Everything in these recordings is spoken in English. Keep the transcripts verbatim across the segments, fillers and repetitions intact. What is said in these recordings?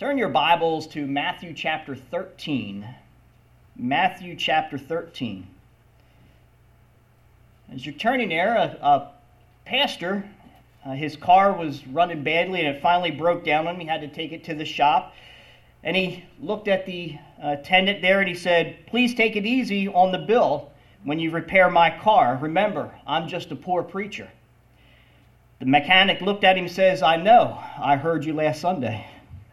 Turn your Bibles to Matthew chapter thirteen. Matthew chapter thirteen. As you're turning there, a, a pastor, uh, his car was running badly and it finally broke down on him. He had to take it to the shop. And he looked at the uh, attendant there and he said, "Please take it easy on the bill when you repair my car. Remember, I'm just a poor preacher." The mechanic looked at him and says, "I know. I heard you last Sunday."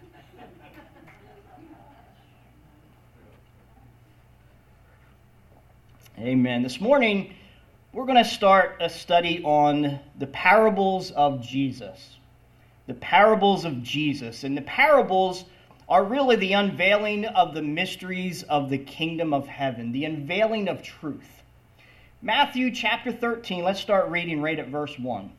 Amen. This morning, we're going to start a study on the parables of Jesus. The parables of Jesus. And the parables are really the unveiling of the mysteries of the kingdom of heaven, the unveiling of truth. Matthew chapter thirteen, let's start reading right at verse one.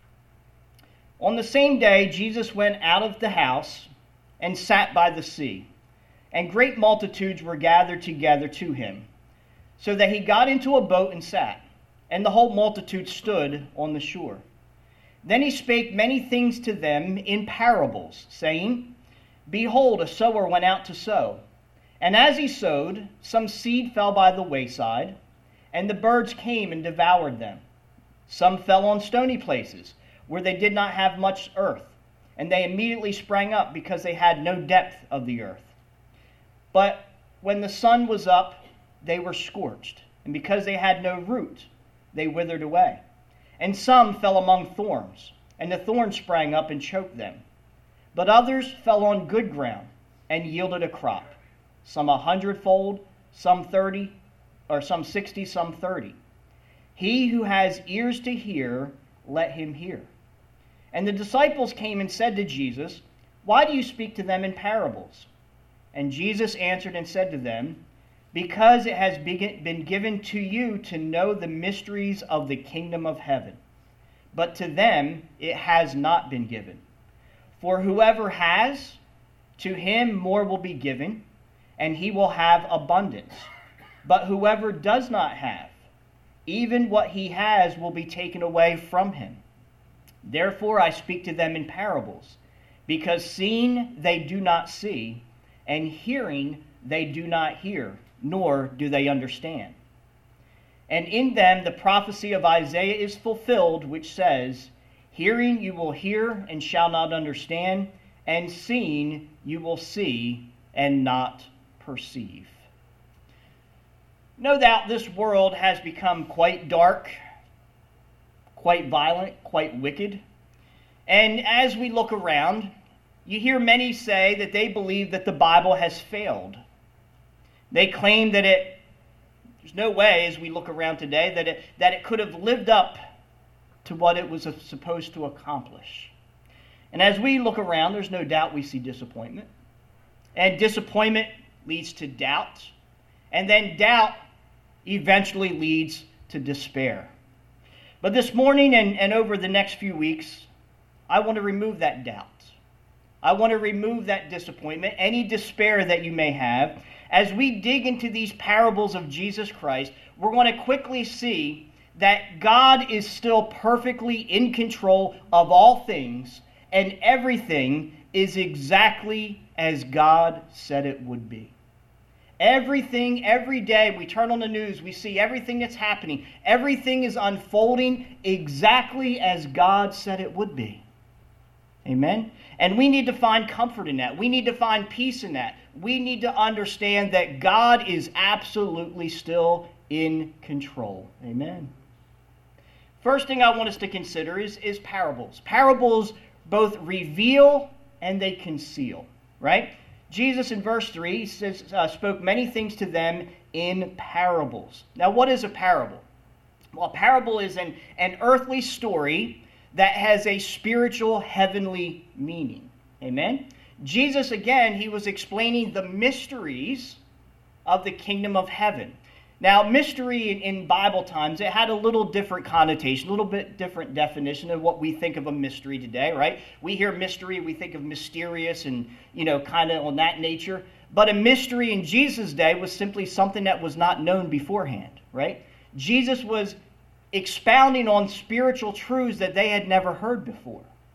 On the same day, Jesus went out of the house and sat by the sea, and great multitudes were gathered together to him, so that he got into a boat and sat, and the whole multitude stood on the shore. Then he spake many things to them in parables, saying, Behold, a sower went out to sow. And as he sowed, some seed fell by the wayside, and the birds came and devoured them. Some fell on stony places, where they did not have much earth, and they immediately sprang up, because they had no depth of the earth. But when the sun was up, they were scorched, and because they had no root, they withered away. And some fell among thorns, and the thorns sprang up and choked them. But others fell on good ground, and yielded a crop, some a hundredfold, some thirty, or some sixty, some thirty. He who has ears to hear, let him hear. And the disciples came and said to Jesus, Why do you speak to them in parables? And Jesus answered and said to them, Because it has been given to you to know the mysteries of the kingdom of heaven. But to them it has not been given. For whoever has, to him more will be given, and he will have abundance. But whoever does not have, even what he has will be taken away from him. Therefore I speak to them in parables, because seeing they do not see, and hearing they do not hear, nor do they understand. And in them the prophecy of Isaiah is fulfilled, which says, Hearing you will hear and shall not understand, and seeing you will see and not perceive. No doubt this world has become quite dark, quite violent, quite wicked. And as we look around, you hear many say that they believe that the Bible has failed. They claim that it, there's no way, as we look around today, that it, that it could have lived up to what it was supposed to accomplish. And as we look around, there's no doubt we see disappointment. And disappointment leads to doubt. And then doubt eventually leads to despair. But this morning and, and over the next few weeks, I want to remove that doubt. I want to remove that disappointment, any despair that you may have. As we dig into these parables of Jesus Christ, we're going to quickly see that God is still perfectly in control of all things, and everything is exactly as God said it would be. Everything, every day, we turn on the news, we see everything that's happening. Everything is unfolding exactly as God said it would be. Amen? And we need to find comfort in that. We need to find peace in that. We need to understand that God is absolutely still in control. Amen? First thing I want us to consider is, is parables. Parables both reveal and they conceal, right? Jesus in verse three says, uh, spoke many things to them in parables. Now, what is a parable? Well, a parable is an, an earthly story that has a spiritual, heavenly meaning. Amen? Jesus, again, he was explaining the mysteries of the kingdom of heaven. Now, mystery in, in Bible times, it had a little different connotation, a little bit different definition of what we think of a mystery today, right? We hear mystery, we think of mysterious and, you know, kind of on that nature. But a mystery in Jesus' day was simply something that was not known beforehand, right? Jesus was expounding on spiritual truths that they had never heard before.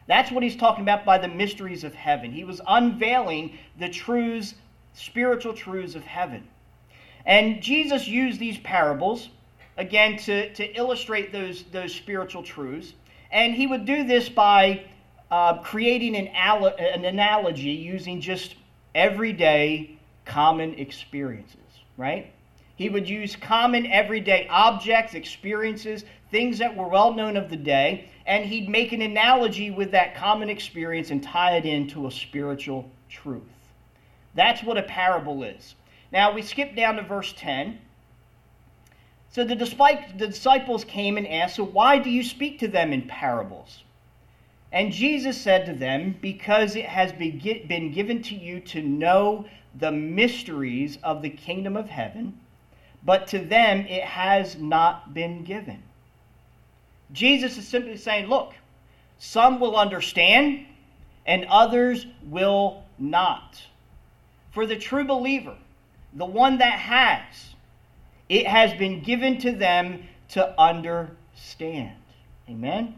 That's what he's talking about by the mysteries of heaven. He was unveiling the truths, spiritual truths of heaven. And Jesus used these parables, again, to, to illustrate those, those spiritual truths. And he would do this by uh, creating an, al- an analogy using just everyday common experiences, right? He would use common everyday objects, experiences, things that were well known of the day, and he'd make an analogy with that common experience and tie it into a spiritual truth. That's what a parable is. Now, we skip down to verse ten. So the disciples came and asked, "So why do you speak to them in parables?" And Jesus said to them, "Because it has been given to you to know the mysteries of the kingdom of heaven, but to them it has not been given." Jesus is simply saying, look, some will understand and others will not. For the true believer, the one that has, it has been given to them to understand. Amen?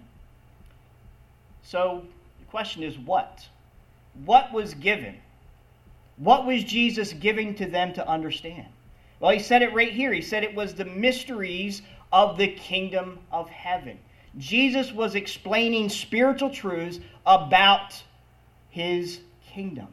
So the question is what? What was given? What was Jesus giving to them to understand? Well, he said it right here. He said it was the mysteries of the kingdom of heaven. Jesus was explaining spiritual truths about his kingdom.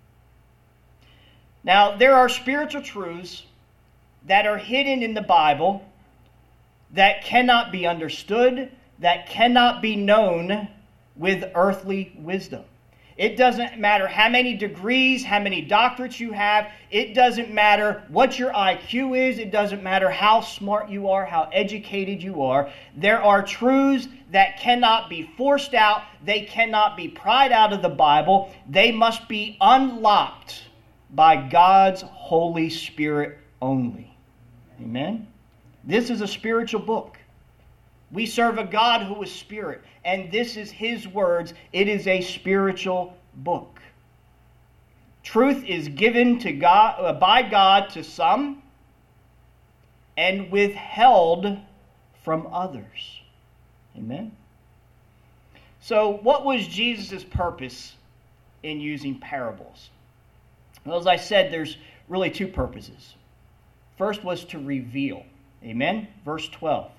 Now, there are spiritual truths that are hidden in the Bible that cannot be understood, that cannot be known with earthly wisdom. It doesn't matter how many degrees, how many doctorates you have. It doesn't matter what your I Q is. It doesn't matter how smart you are, how educated you are. There are truths that cannot be forced out. They cannot be pried out of the Bible. They must be unlocked by God's Holy Spirit only. Amen? This is a spiritual book. We serve a God who is spirit, and this is his words. It is a spiritual book. Truth is given to God uh, by God to some and withheld from others. Amen. So, what was Jesus' purpose in using parables? Well, as I said, there's really two purposes. First was to reveal. Amen. Verse twelve.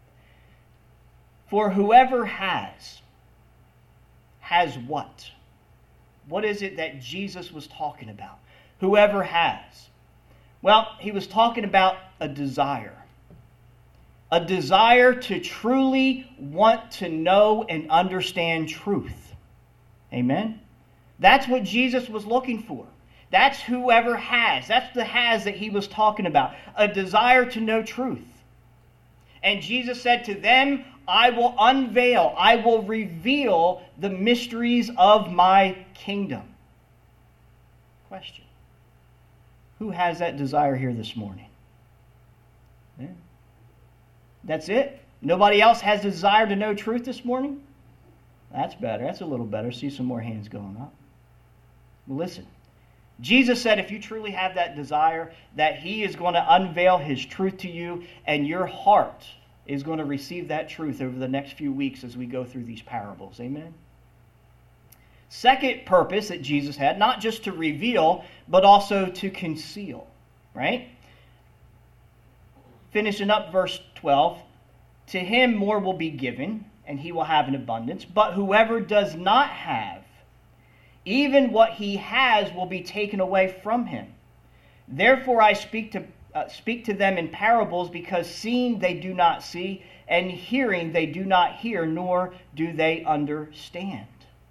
For whoever has, has what? What is it that Jesus was talking about? Whoever has. Well, he was talking about a desire. A desire to truly want to know and understand truth. Amen? That's what Jesus was looking for. That's whoever has. That's the has that he was talking about. A desire to know truth. And Jesus said to them, I will unveil, I will reveal the mysteries of my kingdom. Question. Who has that desire here this morning? Yeah. That's it? Nobody else has the desire to know truth this morning? That's better. That's a little better. See some more hands going up. Well, listen. Jesus said if you truly have that desire, that he is going to unveil his truth to you, and your heart is going to receive that truth over the next few weeks as we go through these parables. Amen? Second purpose that Jesus had, not just to reveal, but also to conceal. Right? Finishing up verse twelve. To him more will be given, and he will have an abundance. But whoever does not have, even what he has will be taken away from him. Therefore I speak to uh, speak to them in parables, because seeing they do not see, and hearing they do not hear, nor do they understand.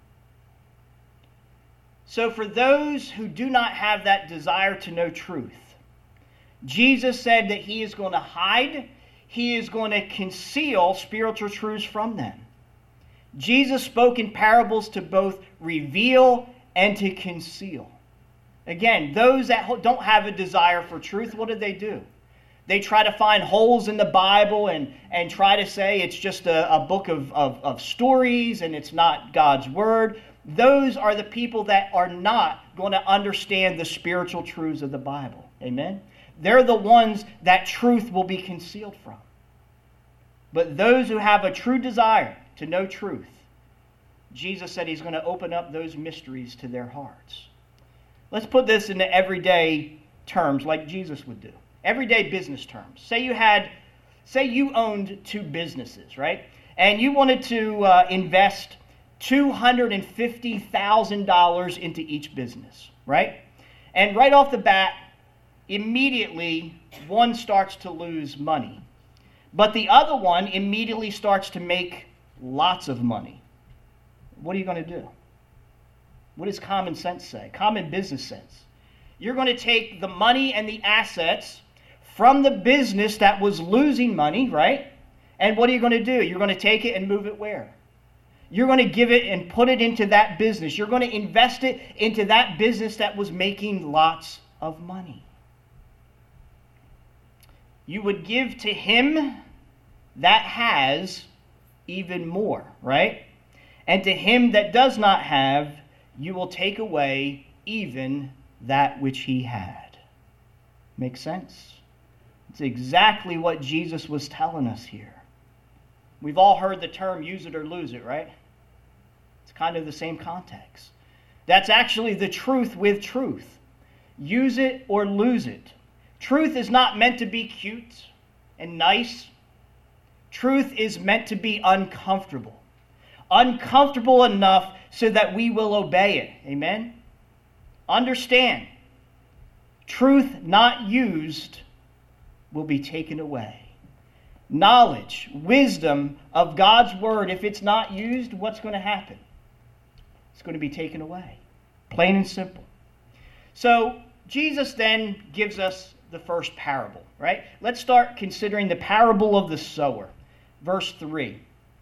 So for those who do not have that desire to know truth, Jesus said that he is going to hide, he is going to conceal spiritual truths from them. Jesus spoke in parables to both reveal and to conceal. Again, those that don't have a desire for truth, what do they do? They try to find holes in the Bible and, and try to say it's just a, a book of, of, of stories and it's not God's word. Those are the people that are not going to understand the spiritual truths of the Bible. Amen? They're the ones that truth will be concealed from. But those who have a true desire to know truth, Jesus said he's going to open up those mysteries to their hearts. Let's put this into everyday terms like Jesus would do. Everyday business terms. Say you had, say you owned two businesses, right? And you wanted to uh, invest two hundred fifty thousand dollars into each business, right? And right off the bat, immediately one starts to lose money. But the other one immediately starts to make lots of money. What are you going to do? What does common sense say? Common business sense. You're going to take the money and the assets from the business that was losing money, right? And what are you going to do? You're going to take it and move it where? You're going to give it and put it into that business. You're going to invest it into that business that was making lots of money. You would give to him that has even more, right? And to him that does not have, you will take away even that which he had. Make sense? It's exactly what Jesus was telling us here. We've all heard the term use it or lose it, right? It's kind of the same context. That's actually the truth with truth. Use it or lose it. Truth is not meant to be cute and nice. Truth is meant to be uncomfortable. Uncomfortable enough so that we will obey it. Amen? Understand, truth not used will be taken away. Knowledge, wisdom of God's word, if it's not used, what's going to happen? It's going to be taken away. Plain and simple. So, Jesus then gives us the first parable, right? Let's start considering the parable of the sower. Verse three.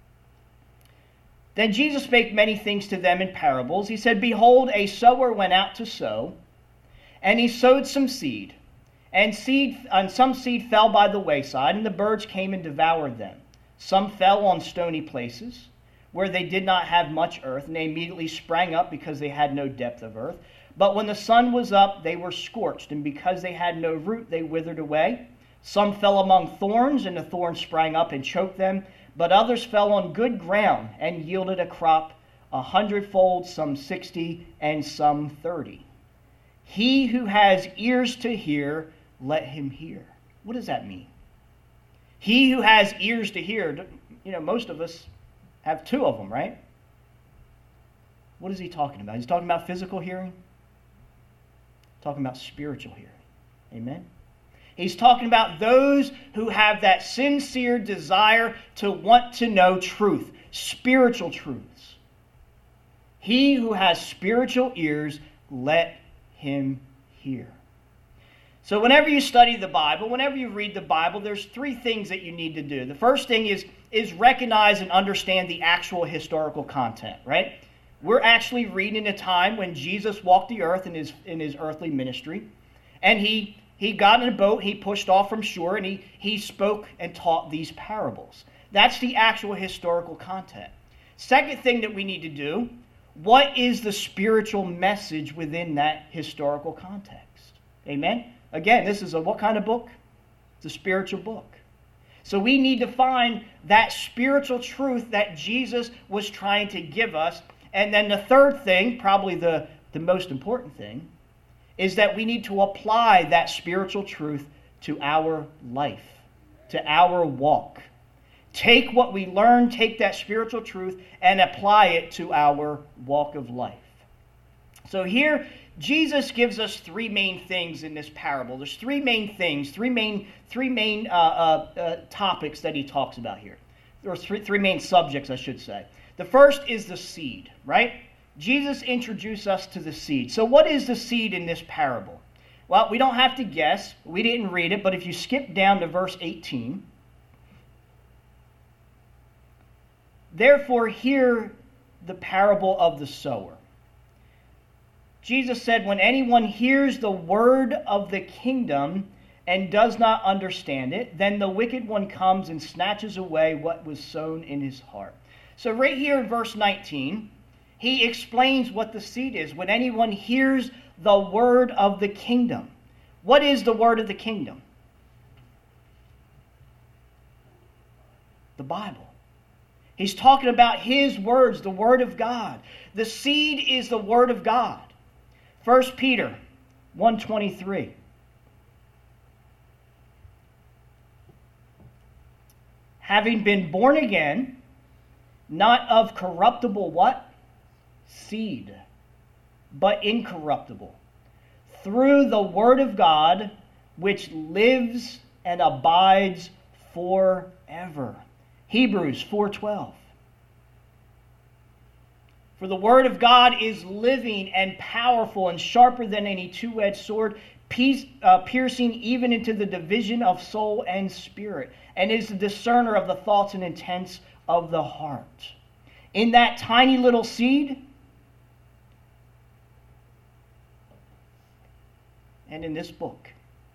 Then Jesus spake many things to them in parables. He said, Behold, a sower went out to sow, and he sowed some seed. And seed, and some seed fell by the wayside, and the birds came and devoured them. Some fell on stony places, where they did not have much earth, and they immediately sprang up because they had no depth of earth. But when the sun was up, they were scorched, and because they had no root, they withered away. Some fell among thorns, and the thorns sprang up and choked them. But others fell on good ground and yielded a crop a hundredfold, some sixty, and some thirty. He who has ears to hear, let him hear. What does that mean? He who has ears to hear, you know, most of us have two of them, right? What is he talking about? He's talking about physical hearing. Talking about spiritual hearing. Amen? He's talking about those who have that sincere desire to want to know truth, spiritual truths. He who has spiritual ears, let him hear. So whenever you study the Bible, whenever you read the Bible, there's three things that you need to do. The first thing is, is recognize and understand the actual historical content, right? We're actually reading a time when Jesus walked the earth in his in his earthly ministry, and he He got in a boat, he pushed off from shore, and he, he spoke and taught these parables. That's the actual historical content. Second thing that we need to do, what is the spiritual message within that historical context? Amen? Again, this is a what kind of book? It's a spiritual book. So we need to find that spiritual truth that Jesus was trying to give us. And then the third thing, probably the, the most important thing, is that we need to apply that spiritual truth to our life, to our walk. Take what we learn, take that spiritual truth, and apply it to our walk of life. So here, Jesus gives us three main things in this parable. There's three main things, three main, three main uh, uh, uh, topics that he talks about here. Or three, three main subjects, I should say. The first is the seed, right? Jesus introduced us to the seed. So what is the seed in this parable? Well, we don't have to guess. We didn't read it, but if you skip down to verse eighteen, therefore hear the parable of the sower. Jesus said, when anyone hears the word of the kingdom and does not understand it, then the wicked one comes and snatches away what was sown in his heart. So right here in verse nineteen, he explains what the seed is. When anyone hears the word of the kingdom. What is the word of the kingdom? The Bible. He's talking about his words, the Word of God. The seed is the Word of God. First Peter one twenty-three. Having been born again, not of corruptible what? Seed, but incorruptible, through the Word of God, which lives and abides forever. Hebrews four twelve. For the Word of God is living and powerful and sharper than any two-edged sword, piercing even into the division of soul and spirit, and is the discerner of the thoughts and intents of the heart. In that tiny little seed, and in this book,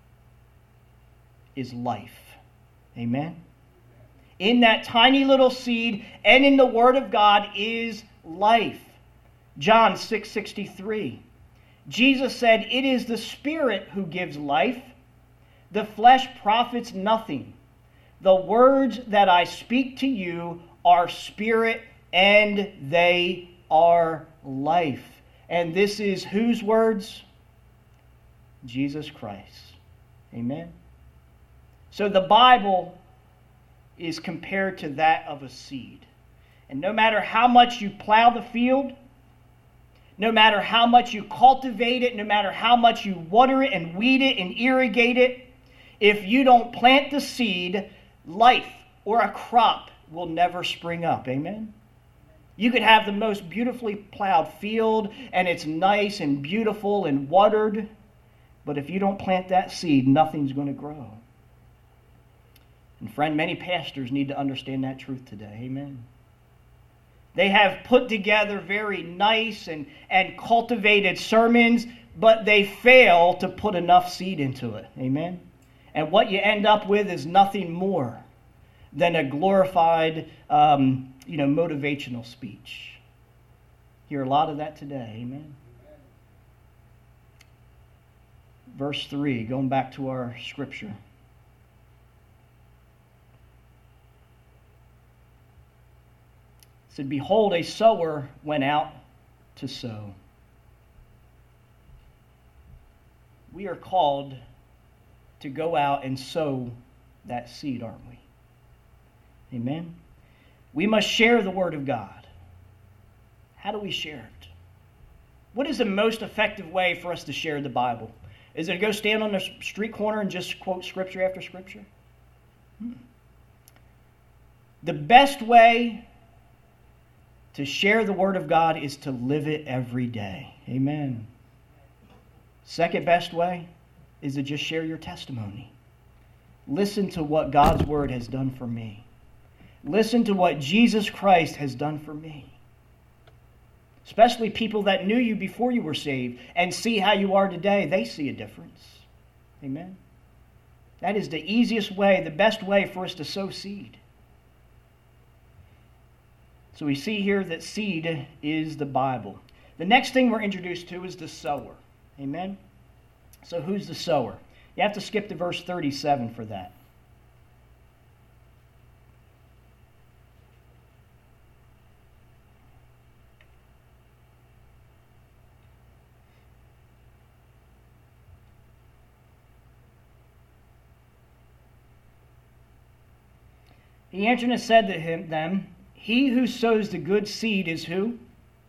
is life. Amen? In that tiny little seed and in the Word of God is life. John six sixty-three. Jesus said, "It is the Spirit who gives life. The flesh profits nothing. The words that I speak to you are spirit and they are life." And this is whose words? Jesus Christ. Amen. So the Bible is compared to that of a seed. And no matter how much you plow the field, no matter how much you cultivate it, no matter how much you water it and weed it and irrigate it, if you don't plant the seed, life or a crop will never spring up. Amen? You could have the most beautifully plowed field, and it's nice and beautiful and watered, but if you don't plant that seed, nothing's going to grow. And friend, many pastors need to understand that truth today. Amen? They have put together very nice and, and cultivated sermons, but they fail to put enough seed into it. Amen? And what you end up with is nothing more than a glorified, um, you know, motivational speech. Hear a lot of that today. Amen? Verse three, going back to our scripture. It said, "Behold, a sower went out to sow." We are called to go out and sow that seed, aren't we? Amen? We must share the Word of God. How do we share it? What is the most effective way for us to share the Bible? Is it to go stand on the street corner and just quote scripture after scripture? Hmm. The best way to share the Word of God is to live it every day. Amen. Second best way is to just share your testimony. Listen to what God's Word has done for me. Listen to what Jesus Christ has done for me. Especially people that knew you before you were saved and see how you are today. They see a difference. Amen. That is the easiest way, the best way for us to sow seed. So we see here that seed is the Bible. The next thing we're introduced to is the sower. Amen? So who's the sower? You have to skip to verse thirty-seven for that. He answered and said to him, them, "He who sows the good seed is who?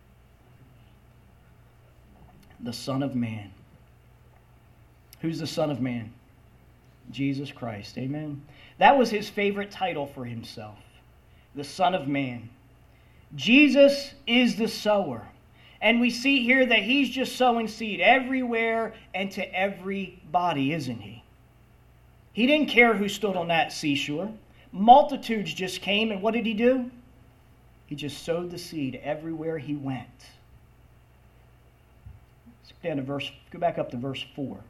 The Son of Man." Who's the Son of Man? Jesus Christ. Amen. That was his favorite title for himself. The Son of Man. Jesus is the sower. And we see here that he's just sowing seed everywhere and to everybody, isn't he? He didn't care who stood on that seashore. Multitudes just came, and what did he do? He just sowed the seed everywhere he went. Let's go down to verse, go back up to verse four.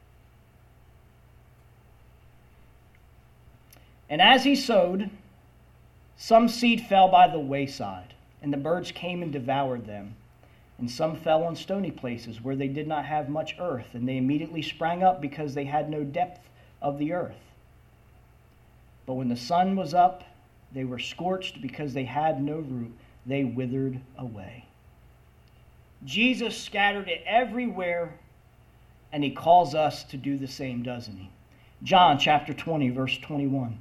"And as he sowed, some seed fell by the wayside, and the birds came and devoured them. And some fell on stony places where they did not have much earth, and they immediately sprang up because they had no depth of the earth. But when the sun was up, They were scorched because they had no root. They withered away. Jesus scattered it everywhere, and he calls us to do the same, doesn't he? John chapter twenty, verse twenty-one.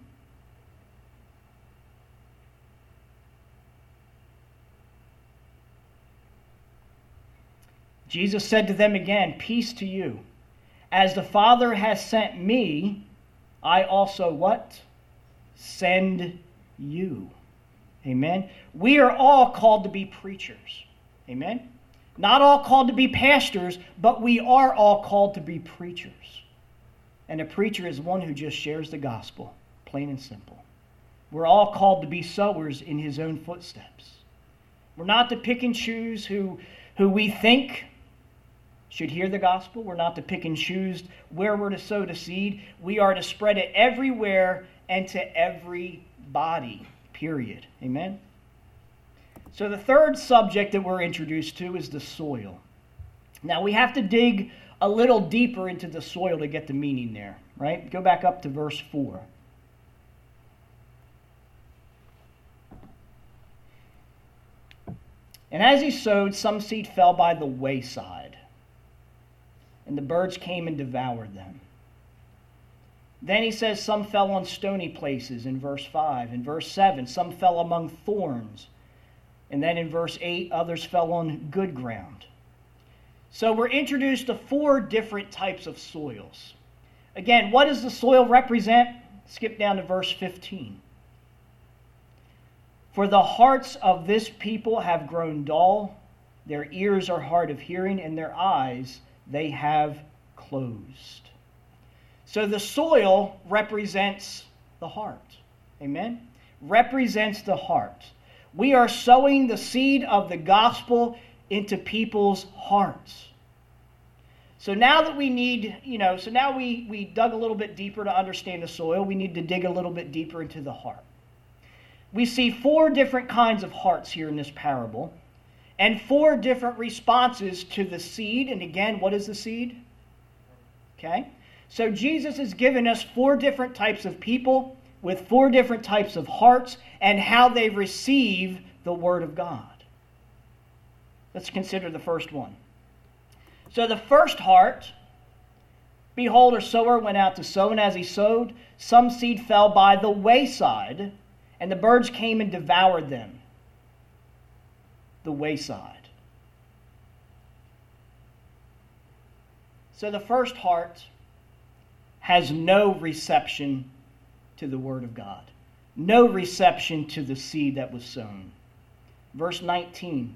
Jesus said to them again, "Peace to you. As the Father has sent me, I also" what? "Send you." Amen. We are all called to be preachers. Amen. Not all called to be pastors, but we are all called to be preachers. And a preacher is one who just shares the gospel, plain and simple. We're all called to be sowers in his own footsteps. We're not to pick and choose who, who we think should hear the gospel. We're not to pick and choose where we're to sow the seed. We are to spread it everywhere and to everybody, period. Amen? So the third subject that we're introduced to is the soil. Now we have to dig a little deeper into the soil to get the meaning there, right? Go back up to verse four. "And as he sowed, some seed fell by the wayside, and the birds came and devoured them. Then he says some fell on stony places in verse five. In verse seven, some fell among thorns. And then in verse eight, others fell on good ground." So we're introduced to four different types of soils. Again, what does the soil represent? Skip down to verse fifteen. "For the hearts of this people have grown dull, their ears are hard of hearing, and their eyes they have closed." So the soil represents the heart. Amen? Represents the heart. We are sowing the seed of the gospel into people's hearts. So now that we need, you know, so now we, we dug a little bit deeper to understand the soil, we need to dig a little bit deeper into the heart. We see four different kinds of hearts here in this parable, and four different responses to the seed. And again, what is the seed? Okay? So Jesus has given us four different types of people with four different types of hearts and how they receive the Word of God. Let's consider the first one. So the first heart, "Behold, a sower went out to sow, and as he sowed, some seed fell by the wayside, and the birds came and devoured them." The wayside. So the first heart has no reception to the Word of God. No reception to the seed that was sown. Verse nineteen.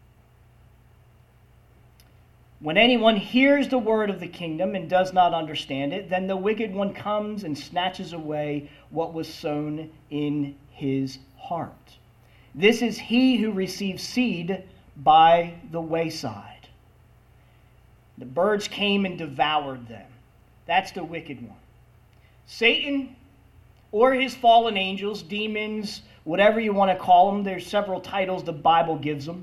"When anyone hears the word of the kingdom and does not understand it, then the wicked one comes and snatches away what was sown in his heart. This is he who receives seed by the wayside. The birds came and devoured them." That's the wicked one. Satan or his fallen angels, demons, whatever you want to call them. There's several titles the Bible gives them.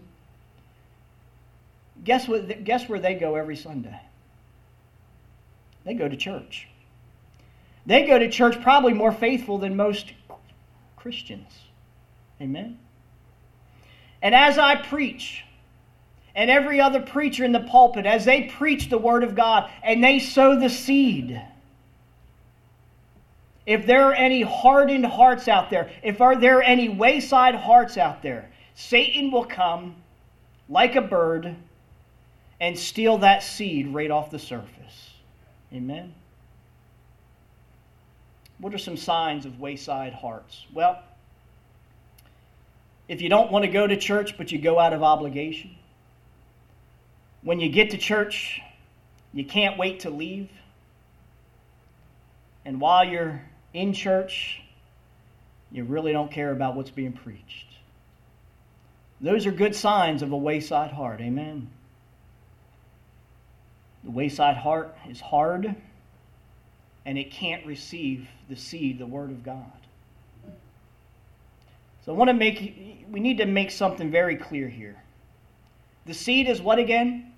Guess what? Guess where they go every Sunday? They go to church. They go to church probably more faithful than most Christians. Amen? And as I preach, and every other preacher in the pulpit, as they preach the Word of God and they sow the seed, if there are any hardened hearts out there, if are there any wayside hearts out there, Satan will come like a bird and steal that seed right off the surface. Amen? What are some signs of wayside hearts? Well, if you don't want to go to church but you go out of obligation, when you get to church, you can't wait to leave. And while you're in church, you really don't care about what's being preached. Those are good signs of a wayside heart. Amen. The wayside heart is hard, and it can't receive the seed, the Word of God. So I want to make, we need to make something very clear here. The seed is what again?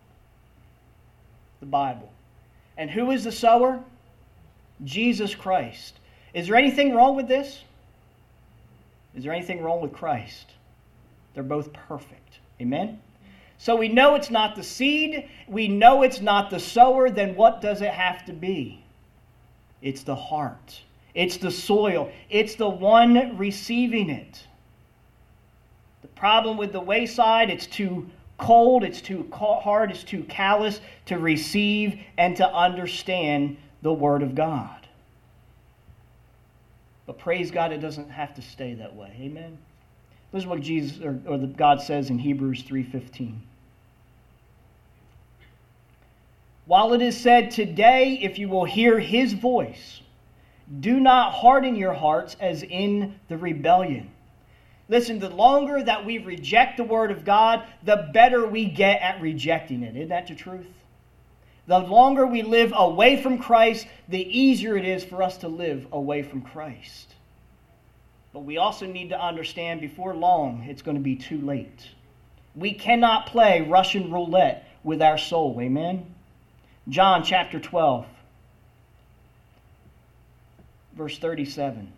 The Bible. And who is the sower? Jesus Christ. Is there anything wrong with this? Is there anything wrong with Christ? They're both perfect. Amen? So we know it's not the seed. We know it's not the sower. Then what does it have to be? It's the heart. It's the soil. It's the one receiving it. The problem with the wayside, it's too cold, it's too hard, it's too callous to receive and to understand the Word of God. But praise God, it doesn't have to stay that way. Amen? This is what Jesus or, or the God says in Hebrews three fifteen. While it is said, today, if you will hear His voice, do not harden your hearts as in the rebellion. Listen, the longer that we reject the Word of God, the better we get at rejecting it. Isn't that the truth? The longer we live away from Christ, the easier it is for us to live away from Christ. But we also need to understand before long, it's going to be too late. We cannot play Russian roulette with our soul. Amen? John chapter twelve, verse thirty-seven.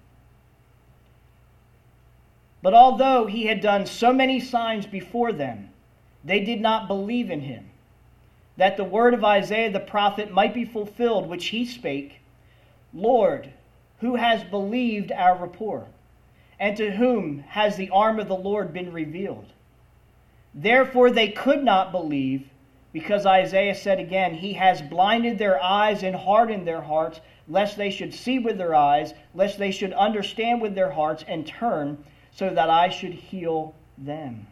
But although he had done so many signs before them, they did not believe in him, that the word of Isaiah the prophet might be fulfilled, which he spake, Lord, who has believed our report? And to whom has the arm of the Lord been revealed? Therefore they could not believe, because Isaiah said again, He has blinded their eyes and hardened their hearts, lest they should see with their eyes, lest they should understand with their hearts, and turn, so that I should heal them.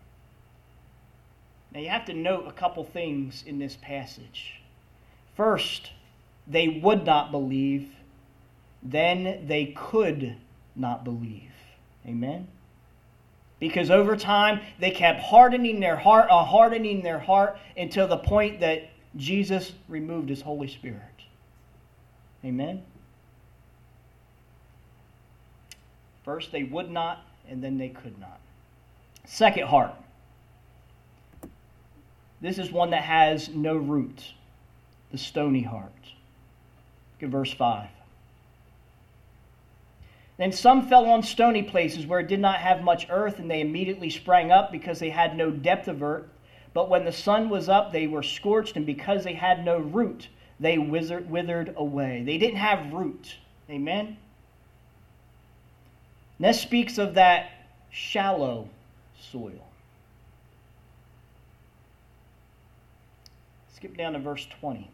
Now you have to note a couple things in this passage. First, they would not believe. Then they could not believe. Amen? Because over time, they kept hardening their heart, uh, hardening their heart until the point that Jesus removed His Holy Spirit. Amen? First, they would not, and then they could not. Second heart. This is one that has no root, the stony heart. Look at verse five. Then some fell on stony places where it did not have much earth, and they immediately sprang up because they had no depth of earth. But when the sun was up, they were scorched, and because they had no root, they withered, withered away. They didn't have root. Amen? This speaks of that shallow soil. Skip down to verse twenty.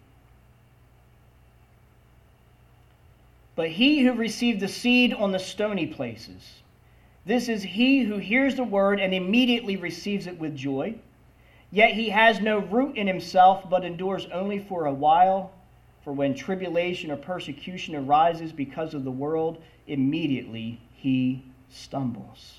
But he who received the seed on the stony places, this is he who hears the word and immediately receives it with joy. Yet he has no root in himself, but endures only for a while. For when tribulation or persecution arises because of the world, immediately he stumbles.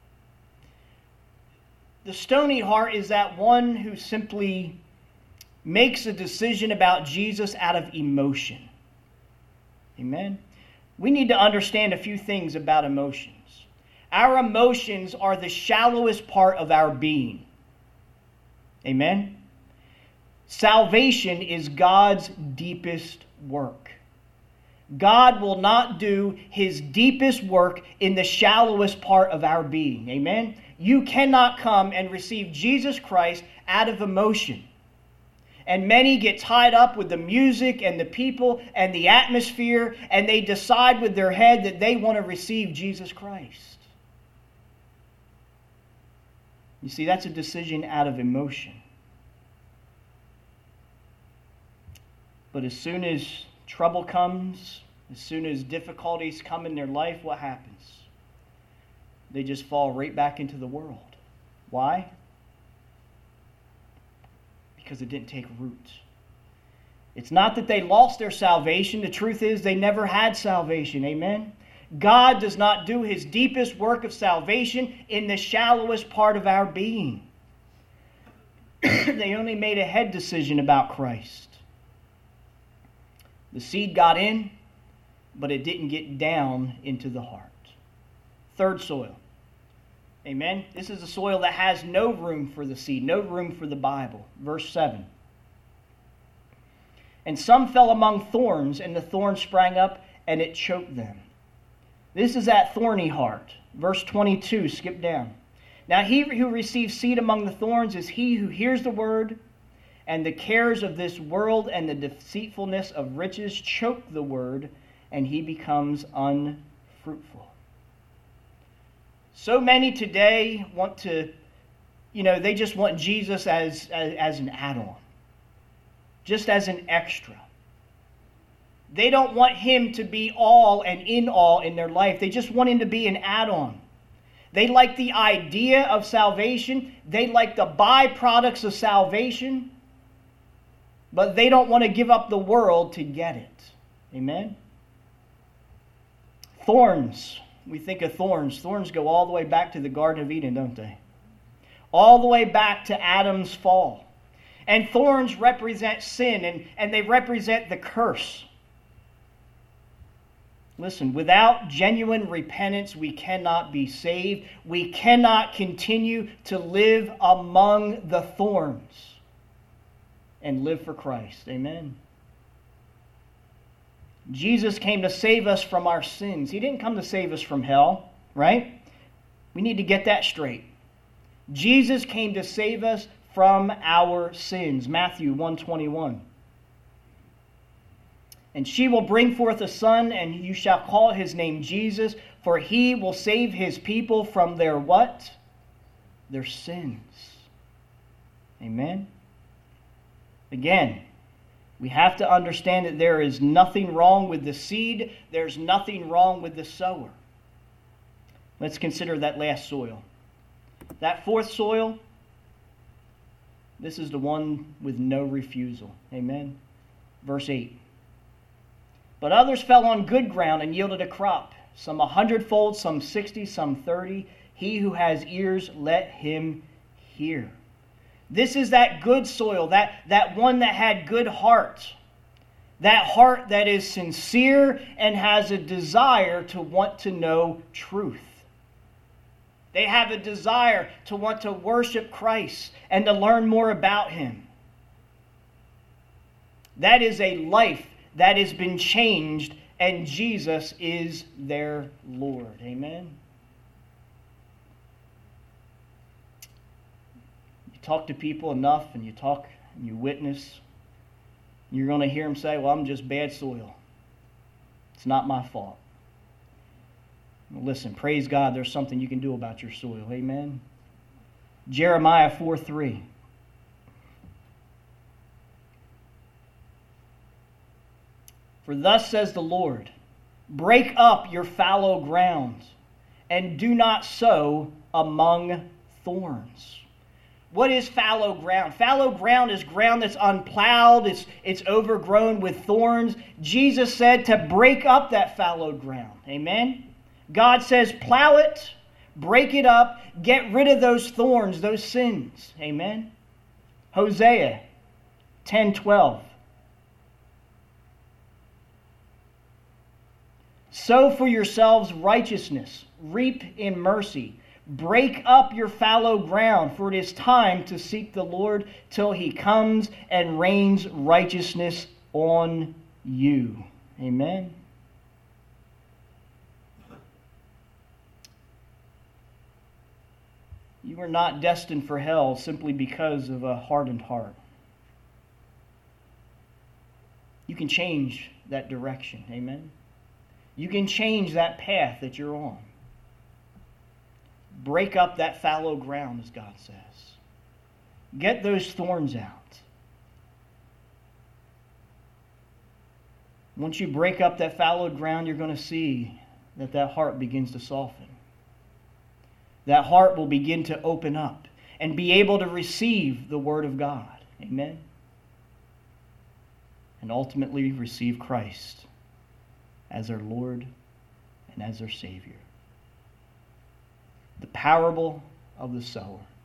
The stony heart is that one who simply makes a decision about Jesus out of emotion. Amen? We need to understand a few things about emotions. Our emotions are the shallowest part of our being. Amen? Salvation is God's deepest work. God will not do His deepest work in the shallowest part of our being. Amen? You cannot come and receive Jesus Christ out of emotion. And many get tied up with the music and the people and the atmosphere, and they decide with their head that they want to receive Jesus Christ. You see, that's a decision out of emotion. But as soon as trouble comes, as soon as difficulties come in their life, what happens? They just fall right back into the world. Why? Because it didn't take root. It's not that they lost their salvation. The truth is they never had salvation. Amen? God does not do His deepest work of salvation in the shallowest part of our being. They only made a head decision about Christ. The seed got in, but it didn't get down into the heart. Third soil. Amen? This is a soil that has no room for the seed, no room for the Bible. Verse seven. And some fell among thorns, and the thorns sprang up, and it choked them. This is that thorny heart. Verse twenty-two, skip down. Now he who receives seed among the thorns is he who hears the word, and the cares of this world and the deceitfulness of riches choke the word, and he becomes unfruitful. So many today want to, you know, they just want Jesus as, as, as an add-on, just as an extra. They don't want him to be all and in all in their life. They just want him to be an add-on. They like the idea of salvation. They like the byproducts of salvation. But they don't want to give up the world to get it. Amen? Thorns. We think of thorns. Thorns go all the way back to the Garden of Eden, don't they? All the way back to Adam's fall. And thorns represent sin, and, and they represent the curse. Listen, without genuine repentance, we cannot be saved. We cannot continue to live among the thorns and live for Christ. Amen. Jesus came to save us from our sins. He didn't come to save us from hell, right? We need to get that straight. Jesus came to save us from our sins. Matthew one twenty-one. And she will bring forth a son, and you shall call his name Jesus, for he will save his people from their what? Their sins. Amen? Again, we have to understand that there is nothing wrong with the seed. There's nothing wrong with the sower. Let's consider that last soil. That fourth soil, this is the one with no refusal. Amen? Verse eight. But others fell on good ground and yielded a crop, some a hundredfold, some sixty, some thirty. He who has ears, let him hear. This is that good soil, that, that one that had good heart. That heart that is sincere and has a desire to want to know truth. They have a desire to want to worship Christ and to learn more about him. That is a life that has been changed, and Jesus is their Lord. Amen? You talk to people enough, and you talk and you witness, you're going to hear them say, well, I'm just bad soil. It's not my fault. Well, listen, praise God, there's something you can do about your soil. Amen? Jeremiah four three. For thus says the Lord, break up your fallow ground, and do not sow among thorns. What is fallow ground? Fallow ground is ground that's unplowed, it's, it's overgrown with thorns. Jesus said to break up that fallow ground. Amen? God says plow it, break it up, get rid of those thorns, those sins. Amen? Hosea ten twelve. Sow for yourselves righteousness, reap in mercy. Break up your fallow ground, for it is time to seek the Lord till he comes and rains righteousness on you. Amen. You are not destined for hell simply because of a hardened heart. You can change that direction. Amen. You can change that path that you're on. Break up that fallow ground, as God says. Get those thorns out. Once you break up that fallow ground, you're going to see that that heart begins to soften. That heart will begin to open up and be able to receive the Word of God. Amen? And ultimately receive Christ as their Lord and as their Savior. The parable of the sower.